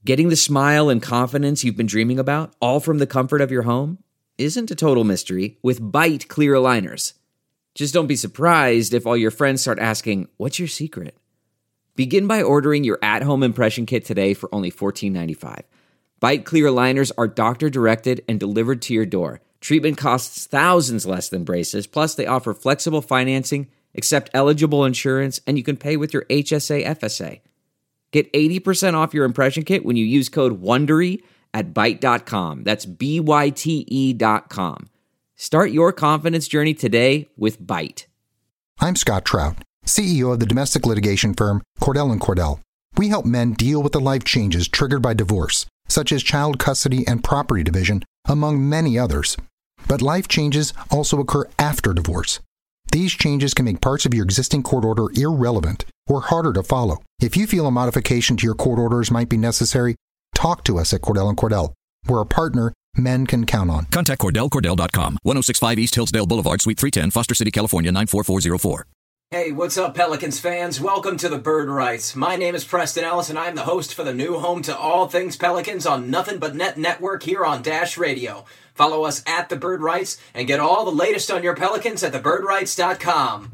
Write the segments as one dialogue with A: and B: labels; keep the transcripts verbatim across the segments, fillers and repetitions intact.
A: Getting the smile and confidence you've been dreaming about, all from the comfort of your home, isn't a total mystery with Byte clear aligners. Just don't be surprised if all your friends start asking, "What's your secret?" Begin by ordering your at-home impression kit today for only fourteen ninety-five. Byte clear aligners are doctor-directed and delivered to your door. Treatment costs thousands less than braces, plus they offer flexible financing, accept eligible insurance, and you can pay with your H S A F S A. Get eighty percent off your impression kit when you use code WONDERY at byte dot com. That's B Y T E dot com. Start your confidence journey today with Byte.
B: I'm Scott Trout, C E O of the domestic litigation firm Cordell and Cordell. We help men deal with the life changes triggered by divorce, such as child custody and property division, among many others. But life changes also occur after divorce. These changes can make parts of your existing court order irrelevant or harder to follow. If you feel a modification to your court orders might be necessary, talk to us at Cordell and Cordell. We're a partner men can count on.
C: Contact Cordell Cordell dot com, ten sixty-five East Hillsdale Boulevard, Suite three ten, Foster City, California, nine four four zero four.
D: Hey, what's up, Pelicans fans? Welcome to the Bird Rights. My name is Preston Ellis, and I'm the host for the new home to all things Pelicans on Nothing But Net Network here on Dash Radio. Follow us at the Bird Rights and get all the latest on your Pelicans at the bird rights dot com.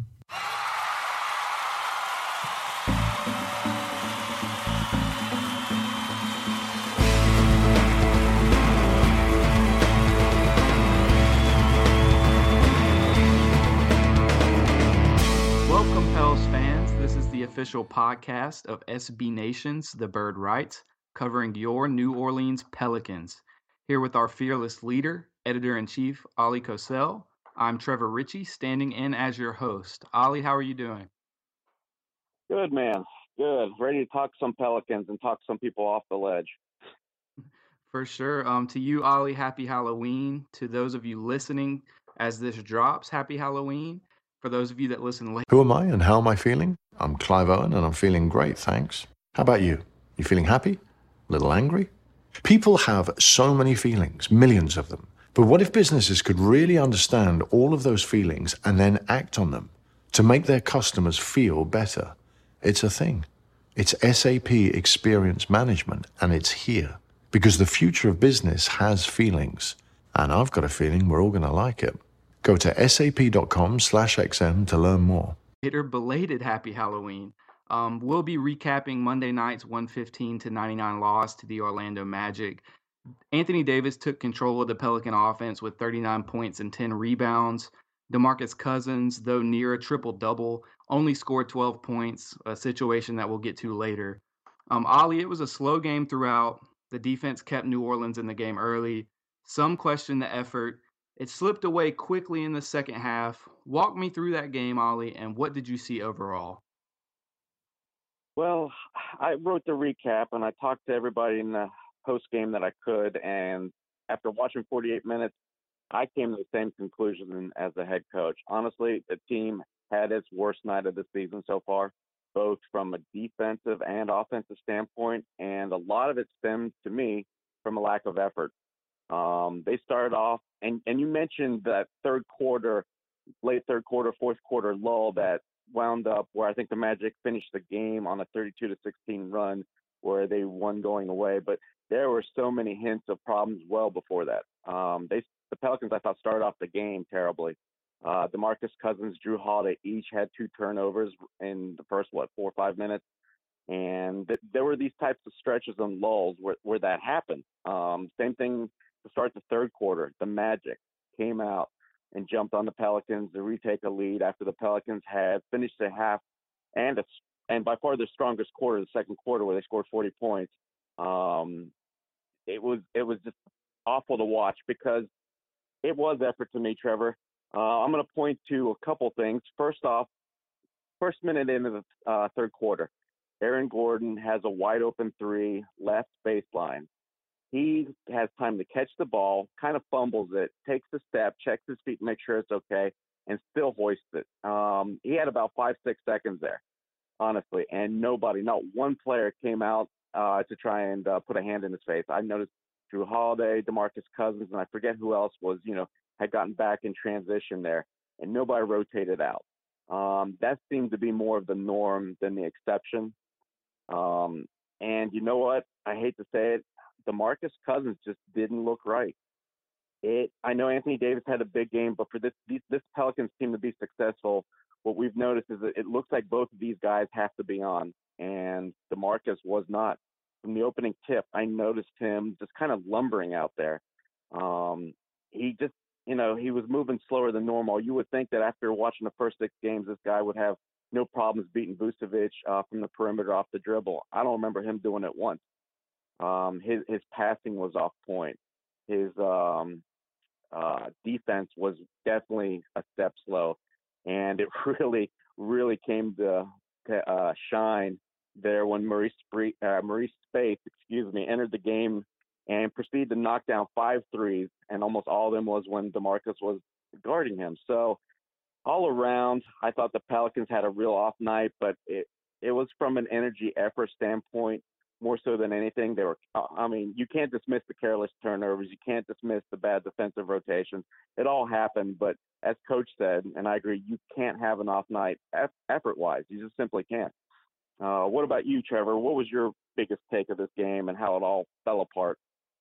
E: Welcome, Pels fans. This is the official podcast of S B Nation's The Bird Rights, covering your New Orleans Pelicans. Here with our fearless leader, editor-in-chief, Ali Cosell. I'm Trevor Ritchie, standing in as your host. Ali, how are you doing?
F: Good, man. Good. Ready to talk some Pelicans and talk some people off the ledge.
E: For sure. Um, to you, Ali, happy Halloween. To those of you listening as this drops, happy Halloween. For those of you that listen later.
G: Who am I and how am I feeling? I'm Clive Owen and I'm feeling great, thanks. How about you? You feeling happy? A little angry? People have so many feelings, millions of them. But what if businesses could really understand all of those feelings and then act on them to make their customers feel better? It's a thing. It's S A P Experience Management, and it's here. Because the future of business has feelings. And I've got a feeling we're all going to like it. Go to sap.com slash XM to learn more.
E: Later, belated happy Halloween. Um, we'll be recapping Monday night's one fifteen to ninety-nine loss to the Orlando Magic. Anthony Davis took control of the Pelican offense with thirty-nine points and ten rebounds. DeMarcus Cousins, though near a triple-double, only scored twelve points, a situation that we'll get to later. Um, Ali, it was a slow game throughout. The defense kept New Orleans in the game early. Some questioned the effort. It slipped away quickly in the second half. Walk me through that game, Ali, and what did you see overall?
F: Well, I wrote the recap, and I talked to everybody in the post game that I could, and after watching forty-eight minutes, I came to the same conclusion as the head coach. Honestly, the team had its worst night of the season so far, both from a defensive and offensive standpoint, and a lot of it stemmed, to me, from a lack of effort. Um, they started off, and, and you mentioned that third quarter, late third quarter, fourth quarter lull that wound up where I think the Magic finished the game on a thirty-two to sixteen run where they won going away. But there were so many hints of problems well before that. Um, they, the Pelicans, I thought, started off the game terribly. Uh, DeMarcus Cousins, Drew Holiday each had two turnovers in the first, what, four or five minutes. And th- there were these types of stretches and lulls where, where that happened. Um, same thing to start the third quarter. The Magic came out and jumped on the Pelicans to retake a lead after the Pelicans had finished the half and a, and by far their strongest quarter, the second quarter, where they scored forty points. Um, it was it was just awful to watch because it was effort to me, Trevor. Uh, I'm going to point to a couple things. First off, first minute into the uh, third quarter, Aaron Gordon has a wide open three left baseline. He has time to catch the ball, kind of fumbles it, takes a step, checks his feet, make sure it's okay, and still hoists it. Um, he had about five, six seconds there, honestly, and nobody, not one player came out uh, to try and uh, put a hand in his face. I noticed Drew Holiday, DeMarcus Cousins, and I forget who else was, you know, had gotten back in transition there, and nobody rotated out. Um, that seemed to be more of the norm than the exception. Um, And you know what? I hate to say it, DeMarcus Cousins just didn't look right. It. I know Anthony Davis had a big game, but for this these, this Pelicans team to be successful, what we've noticed is that it looks like both of these guys have to be on, and DeMarcus was not. From the opening tip, I noticed him just kind of lumbering out there. Um, he just, you know, he was moving slower than normal. You would think that after watching the first six games, this guy would have no problems beating Vucevic uh, from the perimeter off the dribble. I don't remember him doing it once. Um, his his passing was off point. His um, uh, defense was definitely a step slow, and it really, really came to, to uh, shine there when Maurice Spree, uh, Maurice Spaeth, excuse me, entered the game and proceeded to knock down five threes, and almost all of them was when DeMarcus was guarding him. So all around, I thought the Pelicans had a real off night, but it it was from an energy effort standpoint more so than anything. They were, I mean, you can't dismiss the careless turnovers. You can't dismiss the bad defensive rotations. It all happened, but as Coach said, and I agree, you can't have an off night effort-wise. You just simply can't. Uh, what about you, Trevor? What was your biggest take of this game and how it all fell apart?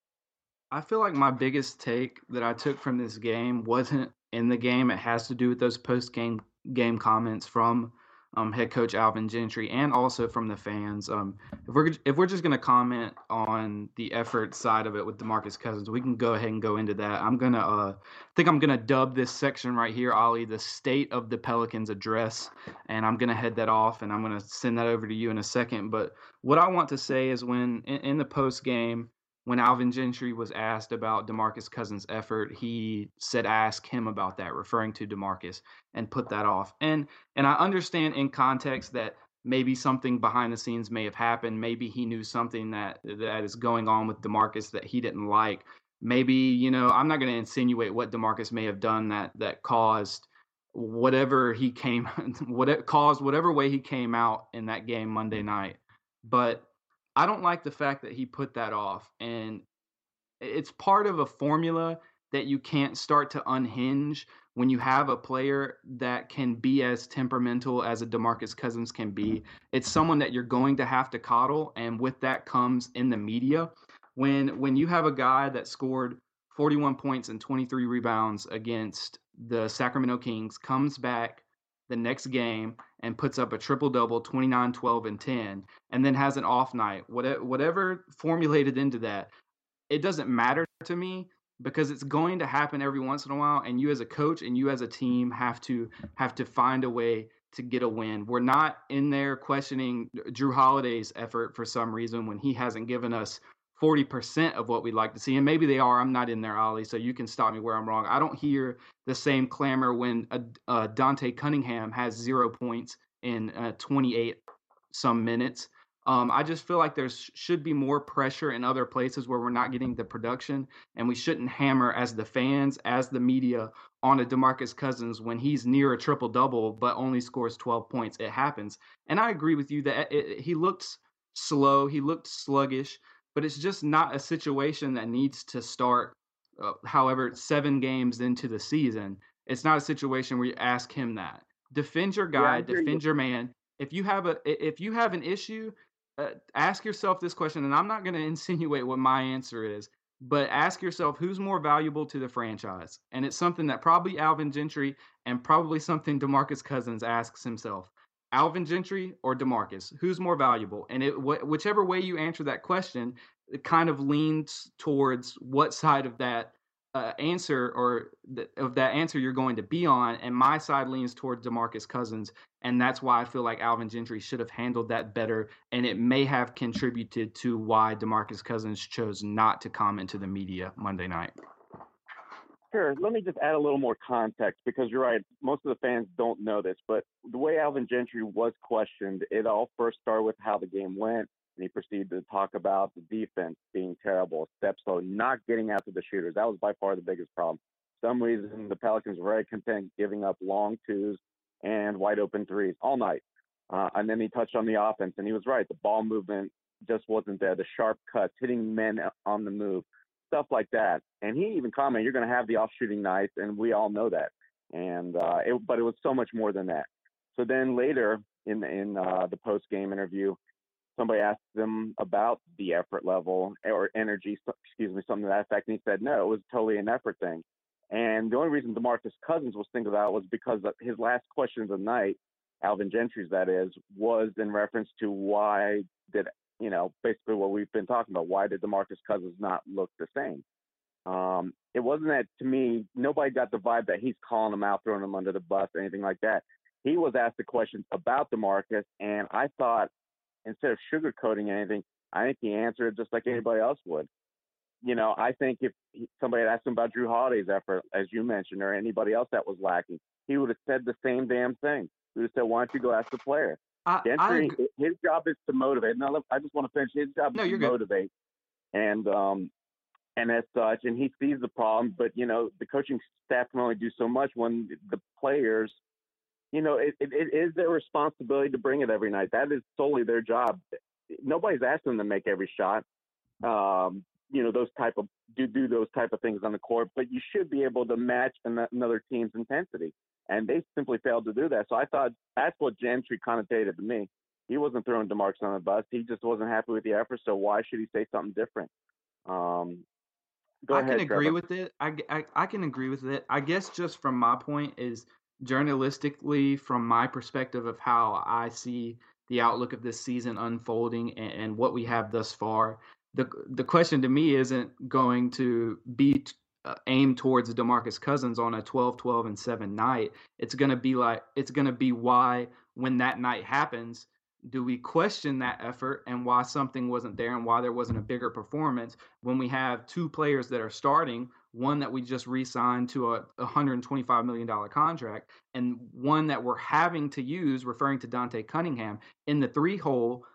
E: I feel like my biggest take that I took from this game wasn't in the game. It has to do with those post-game game comments from um, head coach Alvin Gentry and also from the fans. Um, if we're if we're just going to comment on the effort side of it with DeMarcus Cousins, we can go ahead and go into that. I'm gonna uh, think I'm gonna dub this section right here, Ollie, the State of the Pelicans address, and I'm gonna head that off and I'm gonna send that over to you in a second. But what I want to say is when in, in the post game, when Alvin Gentry was asked about DeMarcus Cousins' effort, he said, ask him about that, referring to DeMarcus, and put that off. And and I understand in context that maybe something behind the scenes may have happened. Maybe he knew something that that is going on with DeMarcus that he didn't like. Maybe, you know, I'm not going to insinuate what DeMarcus may have done that that caused whatever he came, what caused whatever way he came out in that game Monday night. But I don't like the fact that he put that off, and it's part of a formula that you can't start to unhinge when you have a player that can be as temperamental as a DeMarcus Cousins can be. It's someone that you're going to have to coddle, and with that comes in the media. When when you have a guy that scored forty-one points and twenty-three rebounds against the Sacramento Kings, comes back the next game and puts up a triple-double, twenty-nine, twelve, and ten, and then has an off night, whatever, whatever formulated into that, it doesn't matter to me because it's going to happen every once in a while, and you as a coach and you as a team have to have to find a way to get a win. We're not in there questioning Drew Holiday's effort for some reason when he hasn't given us forty percent of what we'd like to see. And maybe they are. I'm not in there, Ollie, so you can stop me where I'm wrong. I don't hear the same clamor when uh, uh, Dante Cunningham has zero points in uh, twenty-eight some minutes. Um, I just feel like there should be more pressure in other places where we're not getting the production, and we shouldn't hammer as the fans, as the media, on a DeMarcus Cousins when he's near a triple-double but only scores twelve points. It happens. And I agree with you that it, it, he looked slow. He looked sluggish. But it's just not a situation that needs to start, uh, however, seven games into the season. It's not a situation where you ask him that. Defend your guy, yeah, defend you. your man. If you have a if you have an issue, uh, ask yourself this question, and I'm not going to insinuate what my answer is, but ask yourself who's more valuable to the franchise. And it's something that probably Alvin Gentry and probably something DeMarcus Cousins asks himself. Alvin Gentry or DeMarcus, who's more valuable? And it, wh- whichever way you answer that question, it kind of leans towards what side of that uh, answer or th- of that answer you're going to be on. And my side leans towards DeMarcus Cousins, and that's why I feel like Alvin Gentry should have handled that better. And it may have contributed to why DeMarcus Cousins chose not to comment to the media Monday night.
F: Sure. Let me just add a little more context because you're right. Most of the fans don't know this, but the way Alvin Gentry was questioned, it all first started with how the game went, and he proceeded to talk about the defense being terrible, steps slow, not getting after the shooters. That was by far the biggest problem. For some reason, the Pelicans were very content giving up long twos and wide open threes all night. Uh, and then he touched on the offense, and he was right. The ball movement just wasn't there. The sharp cuts, hitting men on the move, stuff like that. And he even commented, you're going to have the off shooting nights, and we all know that. And uh, it, but it was so much more than that. So then later in in uh, the post game interview, somebody asked him about the effort level or energy, excuse me, something to that effect, and he said no, it was totally an effort thing. And the only reason DeMarcus Cousins was thinking about it was because his last question of the night, Alvin Gentry's that is, was in reference to why did, you know, basically what we've been talking about, why did DeMarcus Cousins not look the same? Um, it wasn't that, to me, nobody got the vibe that he's calling him out, throwing him under the bus, anything like that. He was asked the questions about DeMarcus, and I thought instead of sugarcoating anything, I think he answered just like anybody else would. You know, I think if he, somebody had asked him about Jrue Holiday's effort, as you mentioned, or anybody else that was lacking, he would have said the same damn thing. He would have said, why don't you go ask the player?
E: I,
F: Gentry,
E: I,
F: his job is to motivate. Now, I just want to finish. His job
E: no,
F: is
E: you're
F: to
E: good.
F: motivate. And, um, and as such, and he sees the problem, but, you know, the coaching staff can only do so much when the players, you know, it, it, it is their responsibility to bring it every night. That is solely their job. Nobody's asking them to make every shot. Um, you know, those type of do do those type of things on the court, but you should be able to match another team's intensity, and they simply failed to do that. So I thought that's what Gentry connotated to me. He wasn't throwing DeMarcus on the bus. He just wasn't happy with the effort. So why should he say something different? Um, go
E: I
F: ahead,
E: can agree
F: Trevor.
E: with it. I, I, I can agree with it. I guess just from my point is journalistically, from my perspective of how I see the outlook of this season unfolding and, and what we have thus far, the the question to me isn't going to be uh, aimed towards DeMarcus Cousins on a twelve, twelve, and seven night. It's going to be like it's going to be why when that night happens, do we question that effort and why something wasn't there and why there wasn't a bigger performance when we have two players that are starting, one that we just re-signed to a one hundred twenty-five million dollars contract and one that we're having to use, referring to Dante Cunningham, in the three hole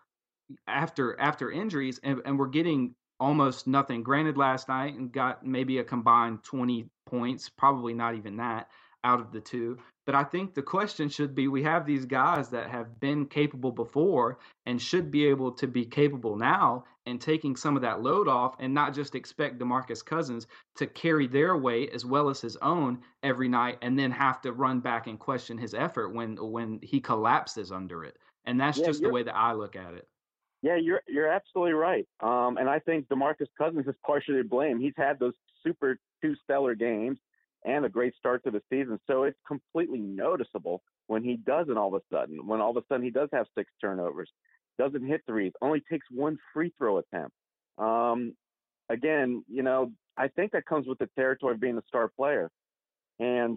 E: after after injuries, and, and we're getting almost nothing. Granted, last night and got maybe a combined twenty points, probably not even that out of the two. But I think the question should be, we have these guys that have been capable before and should be able to be capable now, and taking some of that load off and not just expect DeMarcus Cousins to carry their weight as well as his own every night and then have to run back and question his effort when when he collapses under it. And that's
F: Yeah,
E: just the
F: you're-
E: way that I look at it.
F: Yeah, you're you're absolutely right. Um, and I think DeMarcus Cousins is partially to blame. He's had those super two stellar games and a great start to the season. So it's completely noticeable when he doesn't all of a sudden, when all of a sudden he does have six turnovers, doesn't hit threes, only takes one free throw attempt. Um, again, you know, I think that comes with the territory of being a star player. And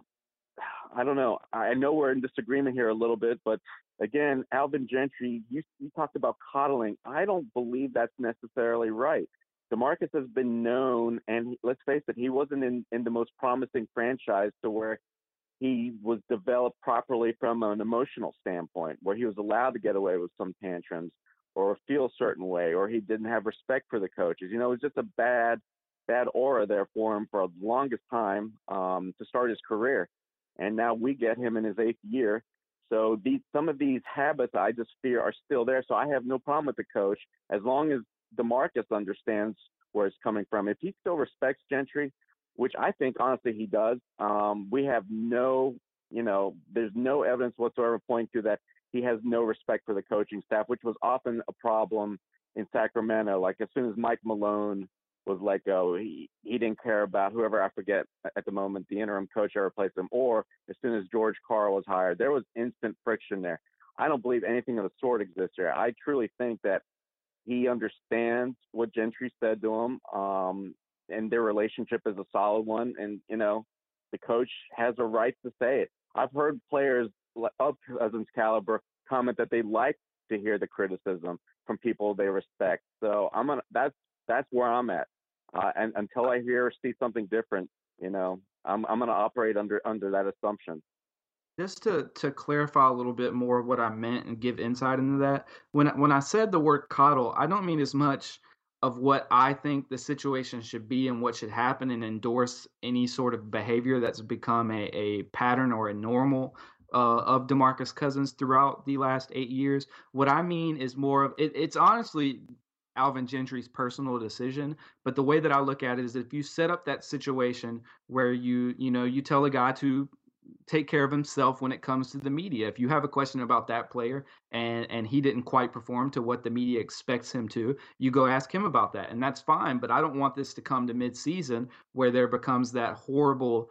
F: I don't know. I know we're in disagreement here a little bit, but again, Alvin Gentry, you, you talked about coddling. I don't believe that's necessarily right. DeMarcus has been known, and he, let's face it, he wasn't in, in the most promising franchise to where he was developed properly from an emotional standpoint, where he was allowed to get away with some tantrums or feel a certain way, or he didn't have respect for the coaches. You know, it was just a bad, bad aura there for him for the longest time um, to start his career. And now we get him in his eighth year. So these, some of these habits I just fear are still there. So I have no problem with the coach as long as DeMarcus understands where it's coming from. If he still respects Gentry, which I think honestly he does, um, we have no, you know, there's no evidence whatsoever pointing to that he has no respect for the coaching staff, which was often a problem in Sacramento. Like as soon as Mike Malone was let go, he, he didn't care about whoever, I forget at the moment, the interim coach that replaced him, or as soon as George Karl was hired, there was instant friction there. I don't believe anything of the sort exists there. I truly think that he understands what Gentry said to him, um, and their relationship is a solid one. And, you know, the coach has a right to say it. I've heard players of Cousins' caliber comment that they like to hear the criticism from people they respect. So I'm gonna, that's, that's where I'm at. Uh, and until I hear or see something different, you know, I'm I'm going to operate under under that assumption.
E: Just to, to clarify a little bit more what I meant and give insight into that, when when I said the word coddle, I don't mean as much of what I think the situation should be and what should happen and endorse any sort of behavior that's become a, a pattern or a normal uh, of DeMarcus Cousins throughout the last eight years. What I mean is more of it, it's honestly Alvin Gentry's personal decision, but the way that I look at it is if you set up that situation where you you know you tell a guy to take care of himself when it comes to the media. If you have a question about that player and and he didn't quite perform to what the media expects him to, you go ask him about that, and that's fine. But I don't want this to come to midseason where there becomes that horrible,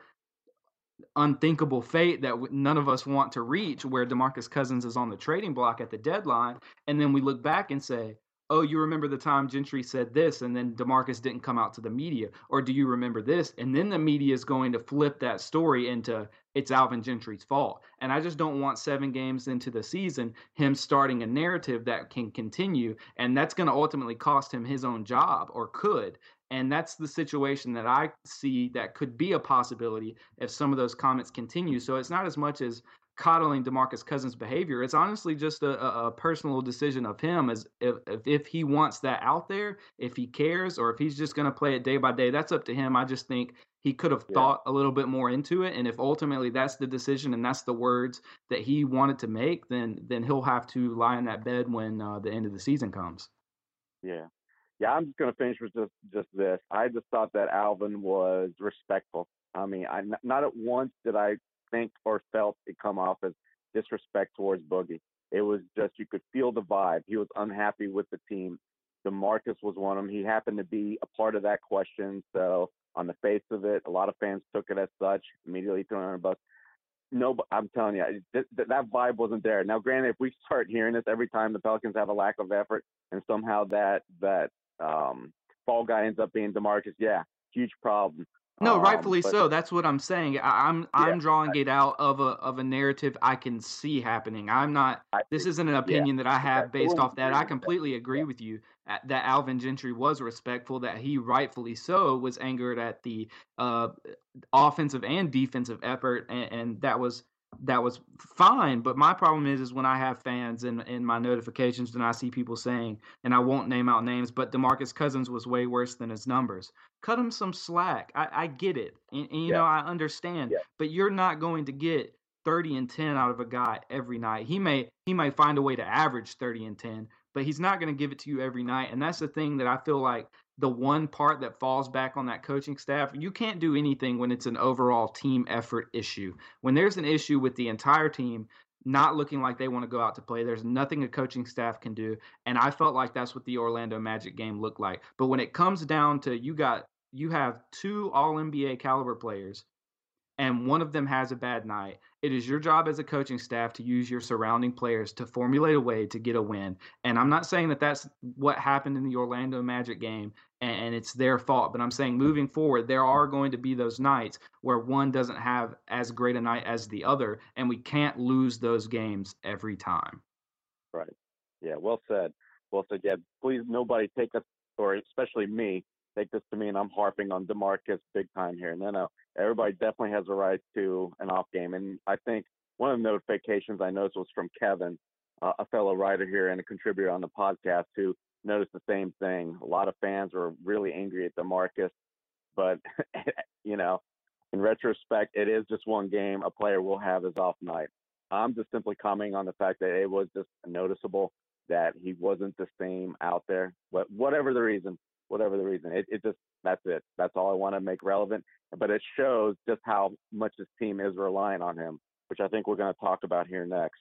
E: unthinkable fate that none of us want to reach, where DeMarcus Cousins is on the trading block at the deadline, and then we look back and say, oh, you remember the time Gentry said this, and then DeMarcus didn't come out to the media? Or do you remember this? And then the media is going to flip that story into it's Alvin Gentry's fault. And I just don't want seven games into the season him starting a narrative that can continue, and that's going to ultimately cost him his own job, or could. And that's the situation that I see that could be a possibility if some of those comments continue. So it's not as much as coddling DeMarcus Cousins' behavior. It's honestly just a, a personal decision of him, as if, if if he wants that out there, if he cares, or if he's just going to play it day by day. That's up to him. I just think he could have yeah. thought a little bit more into it. And if ultimately that's the decision and that's the words that he wanted to make, then then he'll have to lie in that bed when uh, the end of the season comes.
F: Yeah. Yeah, I'm just going to finish with just, just this. I just thought that Alvin was respectful. I mean, I, not at once did I think or felt it come off as disrespect towards Boogie. It was just, you could feel the vibe. He was unhappy with the team. DeMarcus was one of them. He happened to be a part of that question. So on the face of it, a lot of fans took it as such, immediately thrown on a bus. No, but I'm telling you, that, that vibe wasn't there. Now, granted, if we start hearing this every time the Pelicans have a lack of effort, and somehow that that um, fall guy ends up being DeMarcus, yeah, huge problem.
E: No, rightfully
F: um, but,
E: so. That's what I'm saying. I, I'm I'm
F: yeah,
E: drawing
F: I,
E: it out of a of a narrative I can see happening. I'm not.
F: I,
E: This isn't an opinion
F: yeah,
E: that I have
F: okay.
E: based off that. I
F: That.
E: completely agree
F: Yeah.
E: with you uh, that Alvin Gentry was respectful. That he rightfully so was angered at the uh, offensive and defensive effort, and, and that was that was fine. But my problem is, is when I have fans in in my notifications, and I see people saying, and I won't name out names, but DeMarcus Cousins was way worse than his numbers. Cut him some slack. I, I get it. And, and you
F: Yeah.
E: know, I understand.
F: Yeah.
E: But you're not going to get thirty and ten out of a guy every night. He may he may find a way to average thirty and ten, but he's not going to give it to you every night. And that's the thing that I feel like the one part that falls back on that coaching staff. You can't do anything when it's an overall team effort issue. When there's an issue with the entire team not looking like they want to go out to play, there's nothing a coaching staff can do. And I felt like that's what the Orlando Magic game looked like. But when it comes down to you got you have two all N B A caliber players, and one of them has a bad night, it is your job as a coaching staff to use your surrounding players to formulate a way to get a win. And I'm not saying that that's what happened in the Orlando Magic game and it's their fault, but I'm saying moving forward, there are going to be those nights where one doesn't have as great a night as the other, and we can't lose those games every time.
F: Right. Yeah, well said. Well said. Yeah, please, nobody take us, or especially me, take this to me, and I'm harping on DeMarcus big time here. No, no. Everybody definitely has a right to an off game. And I think one of the notifications I noticed was from Kevin, uh, a fellow writer here and a contributor on the podcast, who noticed the same thing. A lot of fans were really angry at DeMarcus. But, you know, in retrospect, it is just one game. A player will have his off night. I'm just simply commenting on the fact that it was just noticeable that he wasn't the same out there. But whatever the reason, whatever the reason, it, it just, that's it. That's all I want to make relevant. But it shows just how much this team is relying on him, which I think we're going to talk about here next.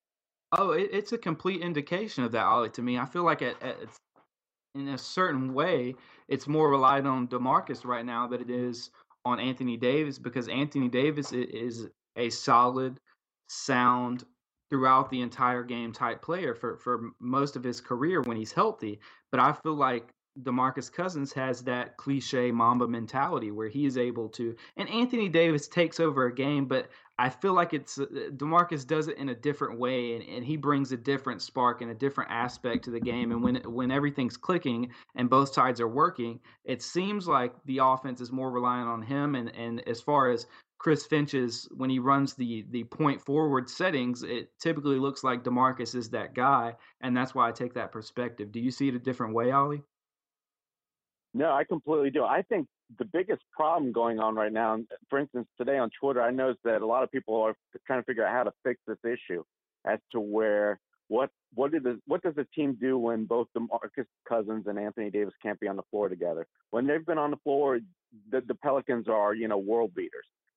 E: Oh, it, it's a complete indication of that, Ollie, to me. I feel like it, it's, in a certain way, it's more reliant on DeMarcus right now than it is on Anthony Davis, because Anthony Davis is a solid, sound, throughout the entire game type player for, for most of his career when he's healthy. But I feel like DeMarcus Cousins has that cliche Mamba mentality where he is able to, and Anthony Davis takes over a game, but I feel like it's DeMarcus does it in a different way, and, and he brings a different spark and a different aspect to the game. And when when everything's clicking and both sides are working, it seems like the offense is more reliant on him. And, and as far as Chris Finch's, when he runs the the point forward settings, it typically looks like DeMarcus is that guy, and that's why I take that perspective. Do you see it a different way, Ollie?
F: No, I completely do. I think the biggest problem going on right now, for instance, today on Twitter, I noticed that a lot of people are trying to figure out how to fix this issue as to where what what did the, what does the team do when both DeMarcus Cousins and Anthony Davis can't be on the floor together? When they've been on the floor, the, the Pelicans are, you know, world beaters.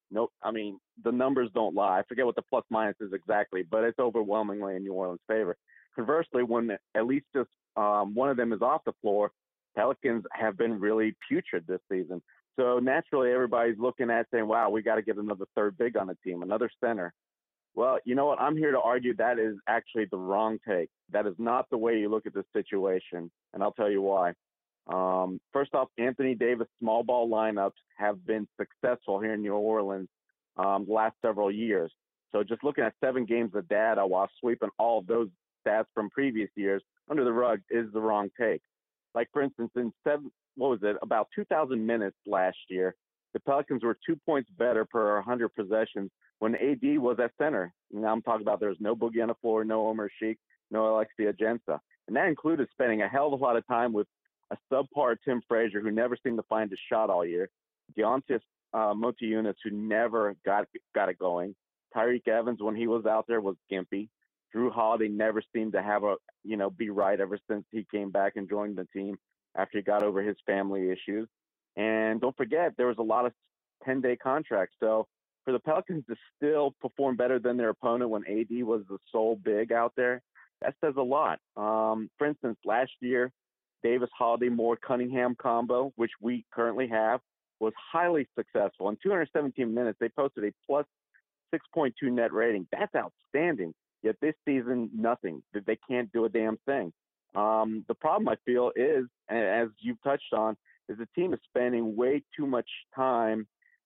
F: Nope. I mean, the numbers don't lie. I forget what the plus minus is exactly, but it's overwhelmingly in New Orleans' favor. Conversely, when at least just um, one of them is off the floor, Pelicans have been really putrid this season. So naturally, everybody's looking at saying, wow, we got to get another third big on the team, another center. Well, you know what? I'm here to argue that is actually the wrong take. That is not the way you look at this situation, and I'll tell you why. Um, first off, Anthony Davis small ball lineups have been successful here in New Orleans um, the last several years. So just looking at seven games of data while sweeping all of those stats from previous years under the rug is the wrong take. Like, for instance, in seven, what was it, about two thousand minutes last year, the Pelicans were two points better per one hundred possessions when A D was at center. Now I'm talking about there's no Boogie on the floor, no Omer Sheik, no Alexis Ajinça. And that included spending a hell of a lot of time with a subpar Tim Frazier who never seemed to find his shot all year, Deontis uh, Motiejunas who never got got it going, Tyreke Evans when he was out there was gimpy, Drew Holiday never seemed to have a you know be right ever since he came back and joined the team after he got over his family issues, and don't forget there was a lot of ten-day contracts. So for the Pelicans to still perform better than their opponent when A D was the sole big out there, that says a lot. Um, for instance, last year, Davis, Holiday, Moore, Cunningham combo, which we currently have, was highly successful. In two hundred seventeen minutes, they posted a plus six point two net rating. That's outstanding. Yet this season, nothing. They can't do a damn thing. Um, the problem, I feel, is, as you've touched on, is the team is spending way too much time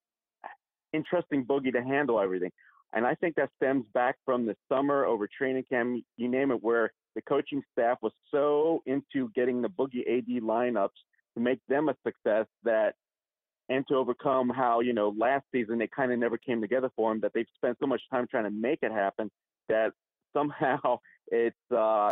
F: entrusting Boogie to handle everything. And I think that stems back from the summer over training camp, you name it, where the coaching staff was so into getting the Boogie A D lineups to make them a success that, and to overcome how, you know, last season they kind of never came together for them, that they've spent so much time trying to make it happen that somehow it's uh,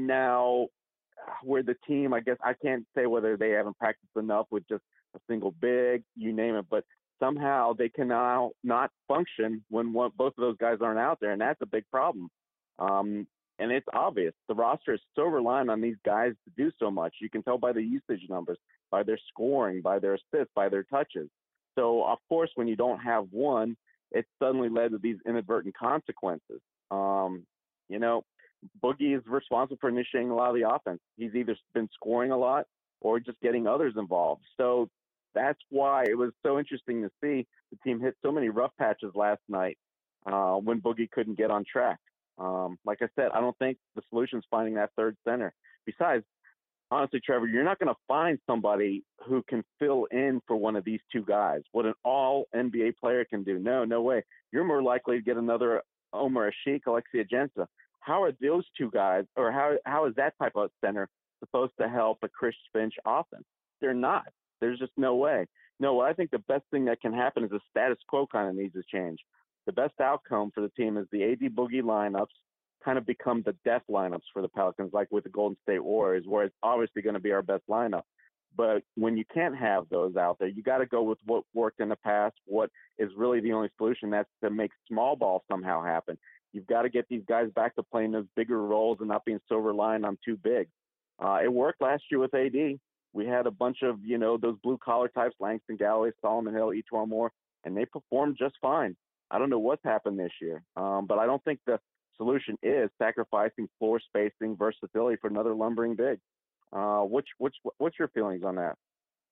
F: now where the team, I guess I can't say whether they haven't practiced enough with just a single big, you name it, but somehow they can now not function when one, both of those guys aren't out there, and that's a big problem. Um, and it's obvious. The roster is so reliant on these guys to do so much. You can tell by the usage numbers, by their scoring, by their assists, by their touches. So, of course, when you don't have one, it suddenly led to these inadvertent consequences. Um, you know, Boogie is responsible for initiating a lot of the offense. He's either been scoring a lot or just getting others involved. So that's why it was so interesting to see the team hit so many rough patches last night uh, when Boogie couldn't get on track. Um, like I said, I don't think the solution is finding that third center. Besides, honestly, Trevor, you're not going to find somebody who can fill in for one of these two guys. What an all N B A player can do. No, no way. You're more likely to get another Omer Sheik, Alexis Ajinça. How are those two guys, or how how is that type of center supposed to help a Chris Finch offense? They're not. There's just no way. No, I think the best thing that can happen is the status quo kind of needs to change. The best outcome for the team is the A D Boogie lineups kind of become the death lineups for the Pelicans, like with the Golden State Warriors, where it's obviously going to be our best lineup. But when you can't have those out there, you got to go with what worked in the past, what is really the only solution, that's to make small ball somehow happen. You've got to get these guys back to playing those bigger roles and not being so reliant on too big. Uh, it worked last year with A D. We had a bunch of, you know, those blue-collar types, Langston Galloway, Solomon Hill, E'Twaun Moore, and they performed just fine. I don't know what's happened this year, um, but I don't think the solution is sacrificing floor spacing, versatility for another lumbering big. Uh, which, which, what's your feelings on that?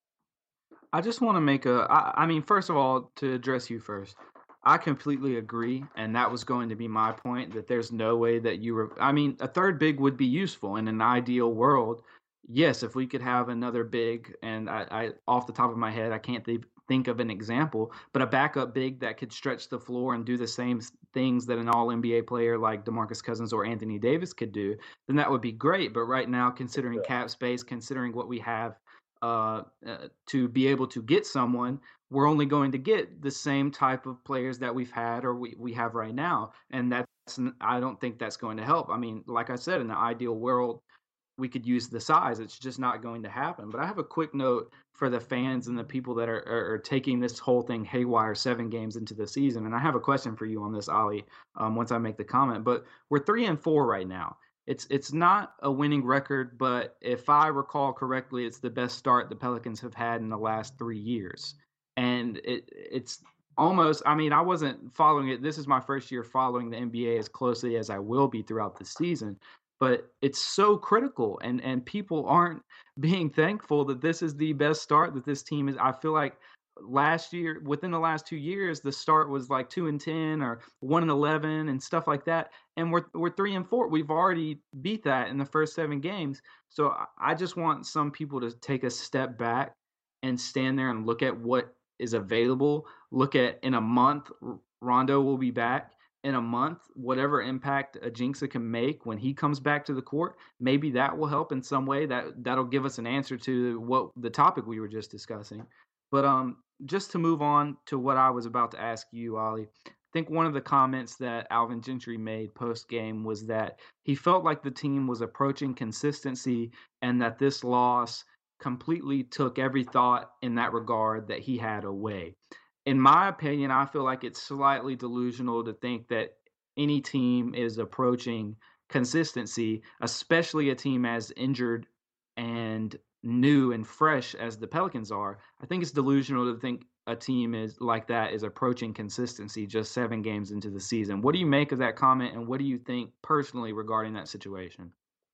E: I just want to make a, I, I mean, first of all, to address you first, I completely agree, and that was going to be my point, that there's no way that you were, I mean, a third big would be useful in an ideal world. Yes, if we could have another big, and I, I off the top of my head, I can't th- think of an example, but a backup big that could stretch the floor and do the same things that an all N B A player like DeMarcus Cousins or Anthony Davis could do, then that would be great. But right now, considering cap space, considering what we have uh, uh, to be able to get someone, we're only going to get the same type of players that we've had or we, we have right now. And that's, I don't think that's going to help. I mean, like I said, in the ideal world, we could use the size. It's just not going to happen. But I have a quick note for the fans and the people that are, are, are taking this whole thing haywire seven games into the season. And I have a question for you on this, Ali, um, once I make the comment. But we're three and four right now. It's it's not a winning record, but if I recall correctly, it's the best start the Pelicans have had in the last three years. And it it's almost, I mean, I wasn't following it. This is my first year following the N B A as closely as I will be throughout the season. But it's so critical, and and people aren't being thankful that this is the best start that this team is. I feel like last year, within the last two years, the start was like two and ten or one and eleven and stuff like that, and we're we're three and four. We've already beat that in the first seven games. So I I just want some people to take a step back and stand there and look at what is available. Look at, in a month, Rondo will be back. In a month, whatever impact Ajinça can make when he comes back to the court, maybe that will help in some way. That that'll give us an answer to what the topic we were just discussing. But um, just to move on to what I was about to ask you, Ollie, I think one of the comments that Alvin Gentry made post game was that he felt like the team was approaching consistency, and that this loss completely took every thought in that regard that he had away. In my opinion, I feel like it's slightly delusional to think that any team is approaching consistency, especially a team as injured and new and fresh as the Pelicans are. I think it's delusional to think a team is like that is approaching consistency just seven games into the season. What do you make of that comment, and what do you think personally regarding that situation?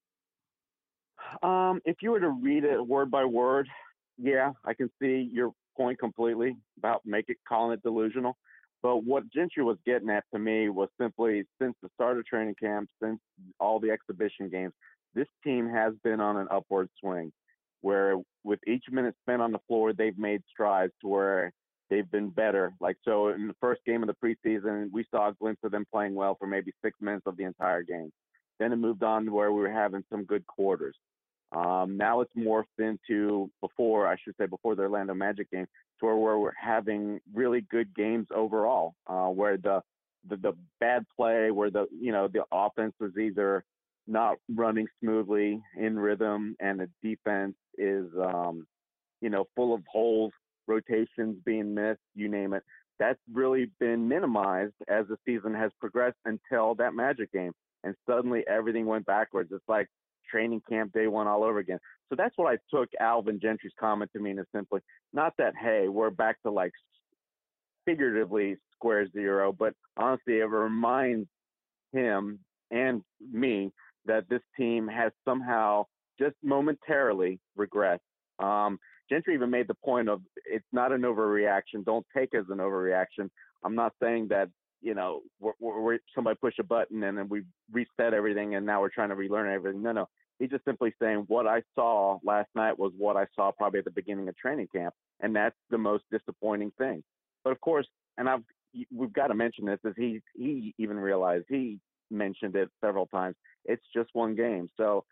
F: Um, if you were to read it word by word, yeah, I can see your point completely about make it calling it delusional. But what Gentry was getting at to me was simply, since the start of training camp, since all the exhibition games, this team has been on an upward swing, where with each minute spent on the floor, they've made strides to where they've been better. Like, so in the first game of the preseason, we saw a glimpse of them playing well for maybe six minutes of the entire game. Then it moved on to where we were having some good quarters. Um, now it's morphed into, before, I should say, before the Orlando Magic game, to where, where we're having really good games overall, uh, where the, the the bad play, where the you know the offense was either not running smoothly in rhythm, and the defense is um, you know full of holes, rotations being missed, you name it. That's really been minimized as the season has progressed until that Magic game, and suddenly everything went backwards. It's like training camp day one all over again. So that's what I took Alvin Gentry's comment to mean, is simply not that, hey, we're back to like figuratively square zero, but honestly, it reminds him and me that this team has somehow just momentarily regressed. Um, Gentry even made the point of, it's not an overreaction. Don't take it as an overreaction. I'm not saying that, you know, we're, we're, somebody push a button and then we reset everything and now we're trying to relearn everything. No, no. He's just simply saying what I saw last night was what I saw probably at the beginning of training camp, and that's the most disappointing thing. But of course, and I've we've got to mention this, is he he even realized, he mentioned it several times, it's just one game. So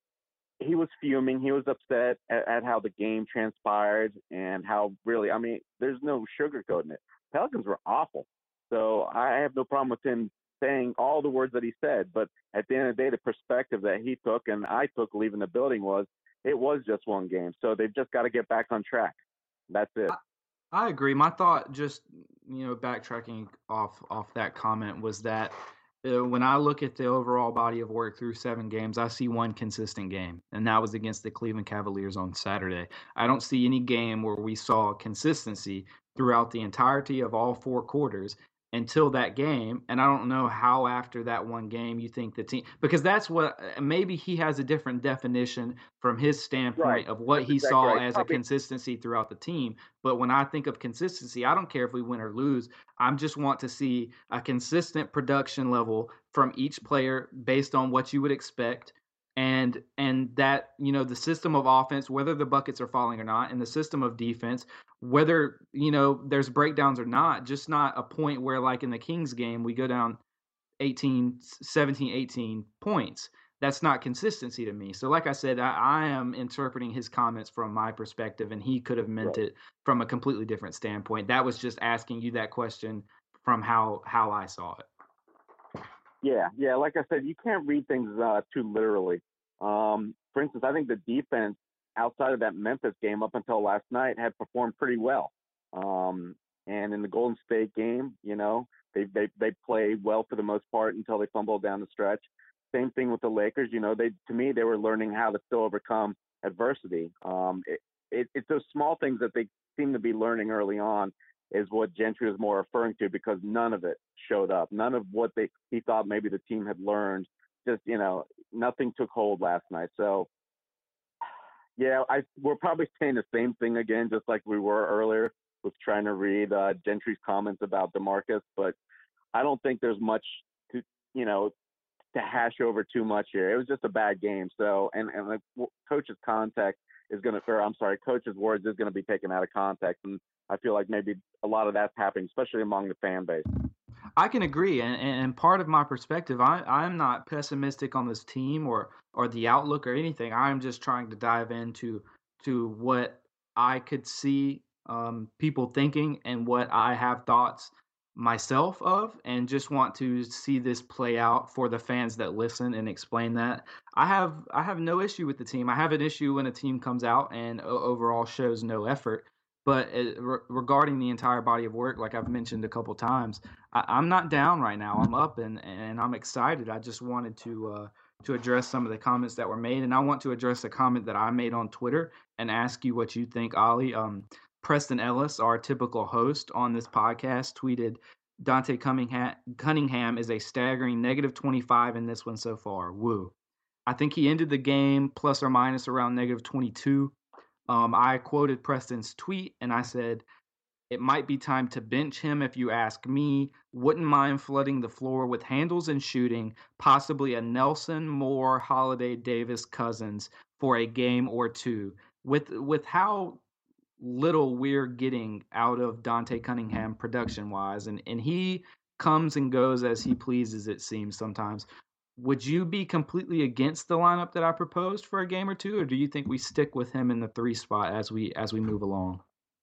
F: he was fuming. He was upset at, at how the game transpired and how really, I mean, there's no sugarcoating it. Pelicans were awful. So I have no problem with him saying all the words that he said. But at the end of the day, the perspective that he took and I took leaving the building was, it was just one game. So they've just got to get back on track. That's it.
E: I, I agree. My thought, just, you know, backtracking off off that comment, was that uh, when I look at the overall body of work through seven games, I see one consistent game, and that was against the Cleveland Cavaliers on Saturday. I don't see any game where we saw consistency throughout the entirety of all four quarters until that game. And I don't know how after that one game you think the team, because that's what, maybe he has a different definition from his standpoint
F: Right.
E: of what
F: That's
E: he
F: exactly
E: saw
F: right.
E: as
F: Probably-
E: a consistency throughout the team. But when I think of consistency, I don't care if we win or lose. I just want to see a consistent production level from each player based on what you would expect. And and that, you know, the system of offense, whether the buckets are falling or not, and the system of defense, whether, you know, there's breakdowns or not, just not a point where, like in the Kings game, we go down eighteen, seventeen, eighteen points. That's not consistency to me. So like I said, I, I am interpreting his comments from my perspective, and he could have meant
F: Right.
E: it from a completely different standpoint. That was just asking you that question from how how I saw it.
F: Yeah, yeah. Like I said, you can't read things uh, too literally. Um, for instance, I think the defense outside of that Memphis game up until last night had performed pretty well. Um, and in the Golden State game, you know, they they they played well for the most part until they fumbled down the stretch. Same thing with the Lakers. You know, they to me they were learning how to still overcome adversity. Um, it, it, it's those small things that they seem to be learning early on is what Gentry was more referring to, because none of it showed up. None of what they he thought maybe the team had learned. Just, you know, nothing took hold last night. So, yeah, I we're probably saying the same thing again, just like we were earlier with trying to read uh, Gentry's comments about DeMarcus. But I don't think there's much to, you know, to hash over too much here. It was just a bad game. So, and, and like coach's context is going to, or I'm sorry, coach's words is going to be taken out of context. And I feel like maybe a lot of that's happening, especially among the fan base.
E: I can agree, and, and part of my perspective, I, I'm not pessimistic on this team or or the outlook or anything. I'm just trying to dive into to what I could see um, people thinking and what I have thoughts myself of, and just want to see this play out for the fans that listen and explain that. I have I have no issue with the team. I have an issue when a team comes out and overall shows no effort. But re- regarding the entire body of work, like I've mentioned a couple times, I- I'm not down right now. I'm up and, and I'm excited. I just wanted to uh, to address some of the comments that were made, and I want to address a comment that I made on Twitter and ask you what you think, Ollie. Um, Preston Ellis, our typical host on this podcast, tweeted, Dante Cunningham, Cunningham is a staggering negative twenty-five in this one so far. Woo. I think he ended the game plus or minus around negative twenty-two. Um, I quoted Preston's tweet and I said, it might be time to bench him if you ask me. Wouldn't mind flooding the floor with handles and shooting, possibly a Nelson, Moore, Holiday, Davis, Cousins for a game or two. With with how little we're getting out of Dante Cunningham production-wise, and, and he comes and goes as he pleases, it seems sometimes. Would you be completely against the lineup that I proposed for a game or two, or do you think we stick with him in the three spot as we as we move along?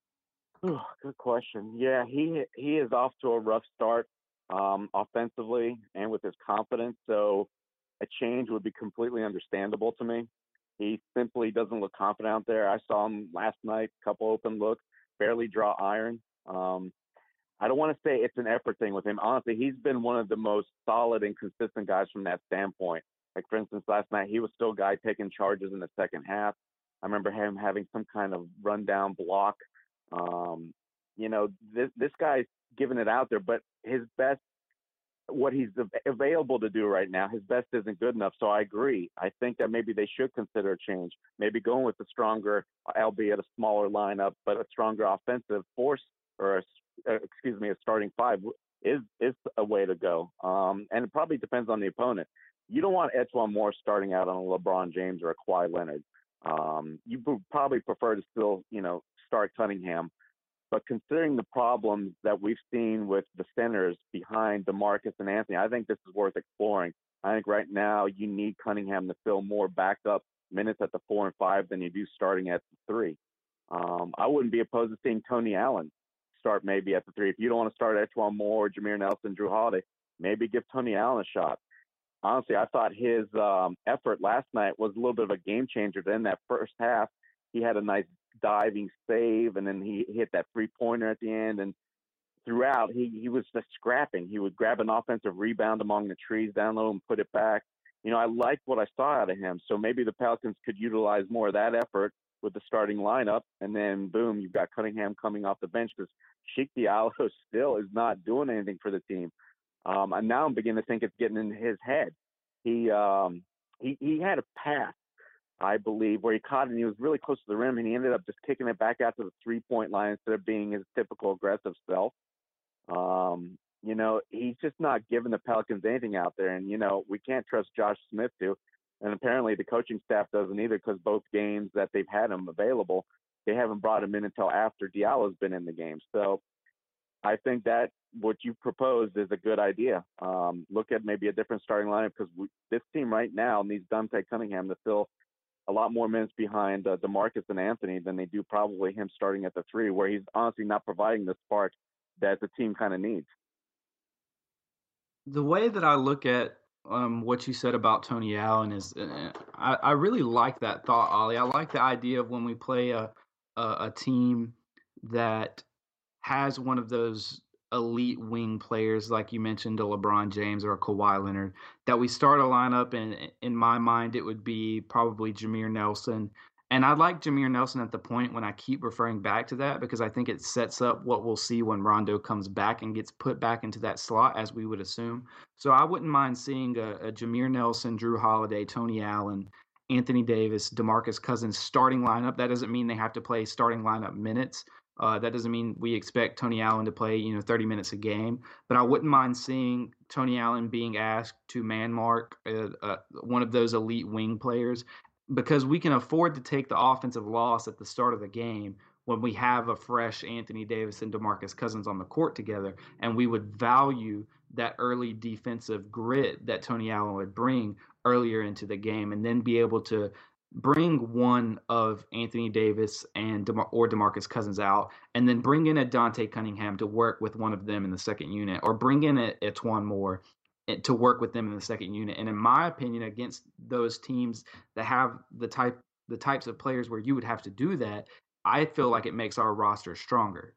F: Oh, good question. Yeah, he he is off to a rough start um, offensively and with his confidence. So a change would be completely understandable to me. He simply doesn't look confident out there. I saw him last night, couple open looks, barely draw iron. Um, I don't want to say it's an effort thing with him. Honestly, he's been one of the most solid and consistent guys from that standpoint. Like, for instance, last night, he was still a guy taking charges in the second half. I remember him having some kind of rundown block. Um, you know, this, this guy's giving it out there, but his best, what he's available to do right now, his best isn't good enough. So I agree. I think that maybe they should consider a change, maybe going with a stronger, albeit a smaller lineup, but a stronger offensive force, or a Uh, excuse me, a starting five is is a way to go. Um, and it probably depends on the opponent. You don't want Etuan Moore starting out on a LeBron James or a Kawhi Leonard. Um, you would probably prefer to still, you know, start Cunningham. But considering the problems that we've seen with the centers behind DeMarcus and Anthony, I think this is worth exploring. I think right now you need Cunningham to fill more backup minutes at the four and five than you do starting at the three. Um, I wouldn't be opposed to seeing Tony Allen start maybe at the three. If you don't want to start Etuan Moore, Jameer Nelson, Drew Holiday, maybe give Tony Allen a shot. Honestly, I thought his um, effort last night was a little bit of a game changer. Then that first half, he had a nice diving save, and then he hit that three-pointer at the end. And throughout, he, he was just scrapping. He would grab an offensive rebound among the trees down low and put it back. You know, I liked what I saw out of him. So maybe the Pelicans could utilize more of that effort with the starting lineup, and then boom, you've got Cunningham coming off the bench, because Sheik Diallo still is not doing anything for the team. Um, and now I'm beginning to think it's getting in his head. He um, he he had a pass, I believe, where he caught it and he was really close to the rim, and he ended up just kicking it back out to the three-point line instead of being his typical aggressive self. Um, you know, he's just not giving the Pelicans anything out there, and you know, we can't trust Josh Smith to. And apparently the coaching staff doesn't either, because both games that they've had him available, they haven't brought him in until after Diallo's been in the game. So I think that what you proposed is a good idea. Um, look at maybe a different starting lineup, because this team right now needs Dante Cunningham to fill a lot more minutes behind uh, DeMarcus and Anthony than they do probably him starting at the three, where he's honestly not providing the spark that the team kind of needs.
E: The way that I look at Um, what you said about Tony Allen is, uh, I, I really like that thought, Ollie. I like the idea of when we play a, a a team that has one of those elite wing players, like you mentioned, a LeBron James or a Kawhi Leonard, that we start a lineup, and in my mind, it would be probably Jameer Nelson And I like Jameer Nelson at the point when I keep referring back to that because I think it sets up what we'll see when Rondo comes back and gets put back into that slot, as we would assume. So I wouldn't mind seeing a, a Jameer Nelson, Drew Holiday, Tony Allen, Anthony Davis, DeMarcus Cousins starting lineup. That doesn't mean they have to play starting lineup minutes. Uh, that doesn't mean we expect Tony Allen to play, you know, thirty minutes a game. But I wouldn't mind seeing Tony Allen being asked to man mark uh, uh, one of those elite wing players, because we can afford to take the offensive loss at the start of the game when we have a fresh Anthony Davis and DeMarcus Cousins on the court together, and we would value that early defensive grit that Tony Allen would bring earlier into the game, and then be able to bring one of Anthony Davis and DeMar- or DeMarcus Cousins out, and then bring in a Dante Cunningham to work with one of them in the second unit, or bring in a Etuan Moore to work with them in the second unit. And in my opinion, against those teams that have the type the types of players where you would have to do that, I feel like it makes our roster stronger.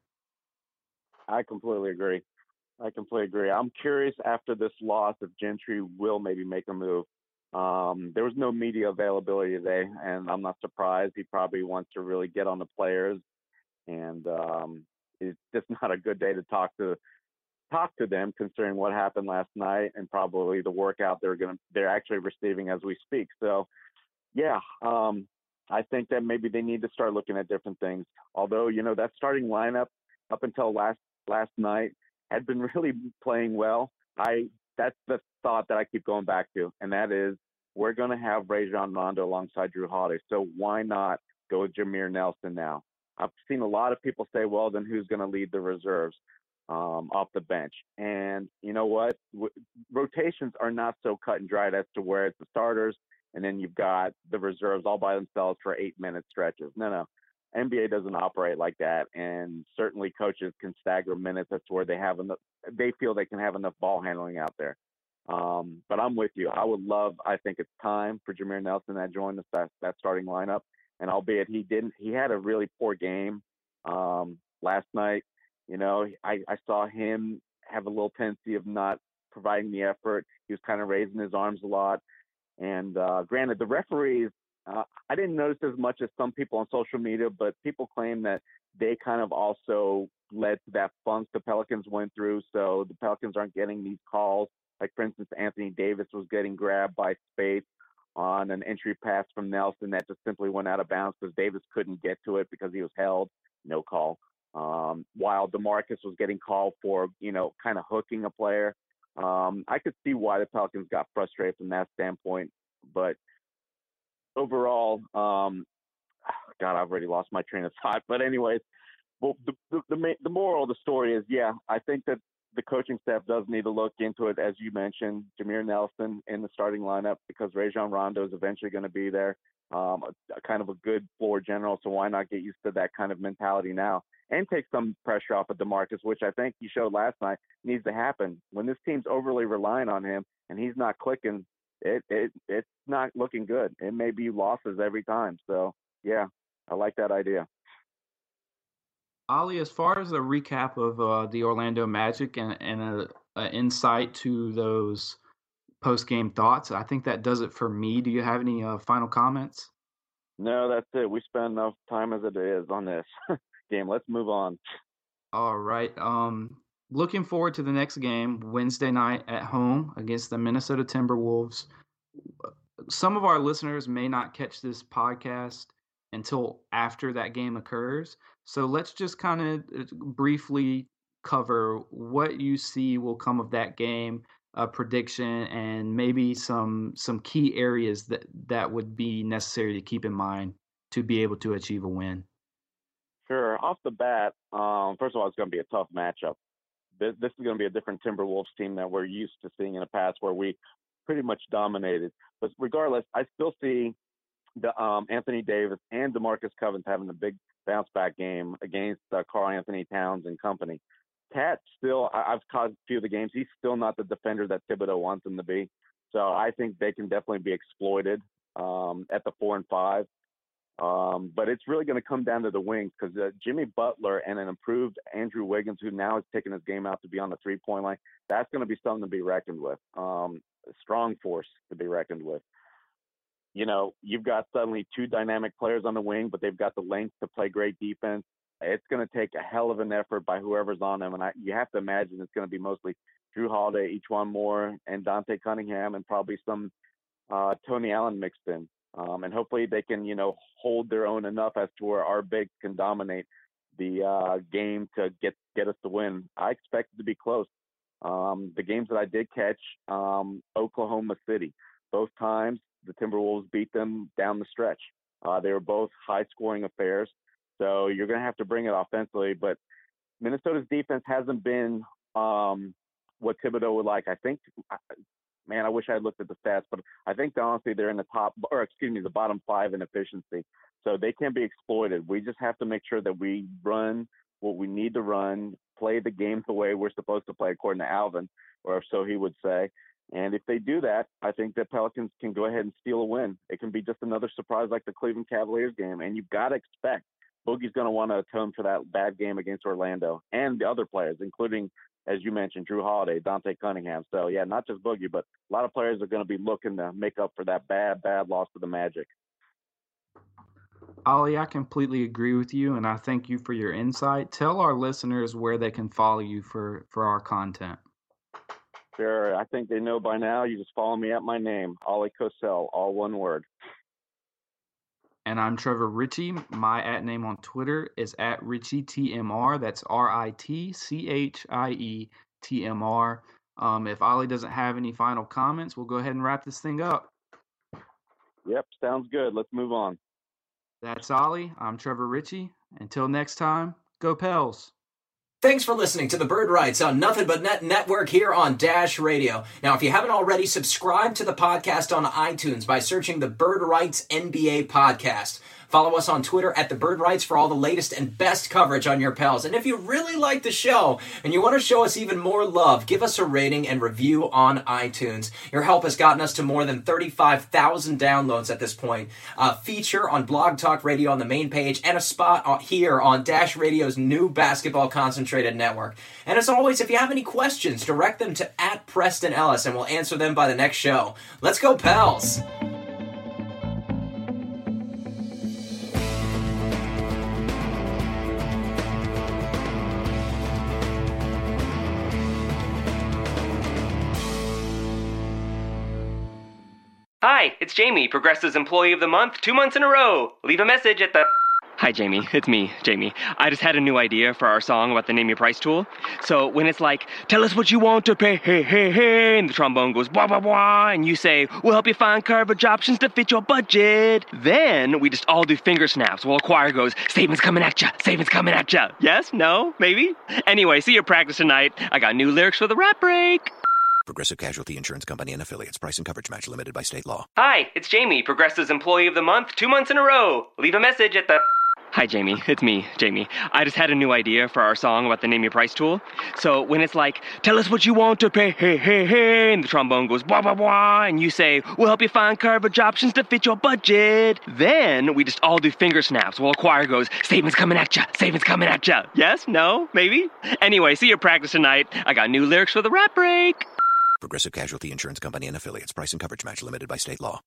F: I completely agree. I completely agree. I'm curious after this loss if Gentry will maybe make a move. Um, there was no media availability today, and I'm not surprised. He probably wants to really get on the players, and um, it's just not a good day to talk to talk to them, considering what happened last night and probably the workout they're going to they're actually receiving as we speak. So, yeah, um, I think that maybe they need to start looking at different things. Although, you know, that starting lineup up until last last night had been really playing well. I that's the thought that I keep going back to, and that is we're going to have Rajon Rondo alongside Drew Holiday. So why not go with Jameer Nelson now? I've seen a lot of people say, well, then who's going to lead the reserves um, off the bench? And you know what? W- rotations are not so cut and dried as to where it's the starters and then you've got the reserves all by themselves for eight-minute stretches. No, no. N B A doesn't operate like that, and certainly coaches can stagger minutes as to where they have enough, they feel they can have enough ball handling out there. Um, but I'm with you. I would love, I think it's time for Jameer Nelson to join the, that, that starting lineup. And albeit he didn't, he had a really poor game um, last night. You know, I, I saw him have a little tendency of not providing the effort. He was kind of raising his arms a lot. And uh, granted, the referees, uh, I didn't notice as much as some people on social media, but people claim that they kind of also led to that funk the Pelicans went through. So the Pelicans aren't getting these calls. Like, for instance, Anthony Davis was getting grabbed by Speights on an entry pass from Nelson that just simply went out of bounds because Davis couldn't get to it because he was held. No call. Um, while DeMarcus was getting called for, you know, kind of hooking a player. Um, I could see why the Pelicans got frustrated from that standpoint. But overall, um, God, I've already lost my train of thought. But anyways, well, the, the, the, the moral of the story is, yeah, I think that the coaching staff does need to look into it, as you mentioned, Jameer Nelson in the starting lineup, because Rajon Rondo is eventually going to be there, um, a, a kind of a good floor general. So why not get used to that kind of mentality now and take some pressure off of DeMarcus, which I think he showed last night needs to happen. When this team's overly relying on him and he's not clicking, it, it it's not looking good. It may be losses every time. So, yeah, I like that idea.
E: Ali, as far as a recap of uh, the Orlando Magic and, and a, a insight to those post-game thoughts, I think that does it for me. Do you have any uh, final comments?
F: No, that's it. We spend enough time as it is on this game. Let's move on.
E: All right. Um, looking forward to the next game, Wednesday night at home against the Minnesota Timberwolves. Some of our listeners may not catch this podcast until after that game occurs. So let's just kind of briefly cover what you see will come of that game, a prediction, and maybe some some key areas that, that would be necessary to keep in mind to be able to achieve a win.
F: Sure. Off the bat, um, first of all, it's going to be a tough matchup. This, this is going to be a different Timberwolves team that we're used to seeing in the past, where we pretty much dominated. But regardless, I still see the um, Anthony Davis and DeMarcus Cousins having a big bounce back game against uh, Karl Anthony Towns and company. Cat still, I, I've caught a few of the games. He's still not the defender that Thibodeau wants him to be. So I think they can definitely be exploited um, at the four and five. Um, but it's really going to come down to the wings, because uh, Jimmy Butler and an improved Andrew Wiggins, who now is taking his game out to be on the three-point line, that's going to be something to be reckoned with. Um, a strong force to be reckoned with. you know, you've got suddenly two dynamic players on the wing, but they've got the length to play great defense. It's going to take a hell of an effort by whoever's on them. And I, you have to imagine it's going to be mostly Drew Holiday, E'Twaun Moore, and Dante Cunningham, and probably some uh, Tony Allen mixed in. Um, and hopefully they can, you know, hold their own enough as to where our bigs can dominate the uh, game to get, get us to win. I expect it to be close. Um, the games that I did catch, um, Oklahoma City, both times the Timberwolves beat them down the stretch. Uh, they were both high-scoring affairs. So you're going to have to bring it offensively. But Minnesota's defense hasn't been um, what Thibodeau would like. I think – man, I wish I had looked at the stats, but I think honestly they're in the top, or excuse me, the bottom five in efficiency. So they can be exploited. We just have to make sure that we run what we need to run, play the game the way we're supposed to play, according to Alvin, or so he would say. And if they do that, I think the Pelicans can go ahead and steal a win. It can be just another surprise like the Cleveland Cavaliers game. And you've got to expect Boogie's going to want to atone for that bad game against Orlando and the other players, including, as you mentioned, Drew Holiday, Dante Cunningham. So, yeah, not just Boogie, but a lot of players are going to be looking to make up for that bad, bad loss to the Magic.
E: Ollie, I completely agree with you, and I thank you for your insight. Tell our listeners where they can follow you for, for our content.
F: Sure. I think they know by now. You just follow me at my name, Ollie Cosell, all one word.
E: And I'm Trevor Ritchie. My at name on Twitter is at Ritchie T M R. That's R I T C H I E T M R. Um, if Ollie doesn't have any final comments, we'll go ahead and wrap this thing up.
F: Yep, sounds good. Let's move on.
E: That's Ollie. I'm Trevor Ritchie. Until next time, go Pels.
D: Thanks for listening to the Bird Rights on Nothing But Net Network here on Dash Radio. Now, if you haven't already, subscribe to the podcast on iTunes by searching the Bird Rights N B A Podcast. Follow us on Twitter at The Bird Rights for all the latest and best coverage on your Pels. And if you really like the show and you want to show us even more love, give us a rating and review on iTunes. Your help has gotten us to more than thirty-five thousand downloads at this point. A feature on Blog Talk Radio on the main page and a spot here on Dash Radio's new basketball concentrated network. And as always, if you have any questions, direct them to at Preston Ellis and we'll answer them by the next show. Let's go Pels!
H: Hi, it's Jamie, Progressive's Employee of the Month, two months in a row. Leave a message at the... Hi, Jamie. It's me, Jamie. I just had a new idea for our song about the Name Your Price tool. So when it's like, tell us what you want to pay, hey, hey, hey, and the trombone goes, blah, blah, blah, and you say, we'll help you find coverage options to fit your budget. Then we just all do finger snaps while a choir goes, savings coming at ya, savings coming at ya. Yes? No? Maybe? Anyway, see your practice tonight. I got new lyrics for the rap break.
C: Progressive Casualty Insurance Company and Affiliates. Price and coverage match limited by state law.
H: Hi, it's Jamie, Progressive's Employee of the Month, two months in a row. Leave a message at the... Hi, Jamie. It's me, Jamie. I just had a new idea for our song about the Name Your Price tool. So when it's like, tell us what you want to pay, hey, hey, hey, and the trombone goes, blah, blah, blah, and you say, we'll help you find coverage options to fit your budget. Then we just all do finger snaps while a choir goes, savings coming at ya, savings coming at ya. Yes? No? Maybe? Anyway, see your practice tonight. I got new lyrics for the rap break.
C: Progressive Casualty Insurance Company and Affiliates. Price and coverage match limited by state law.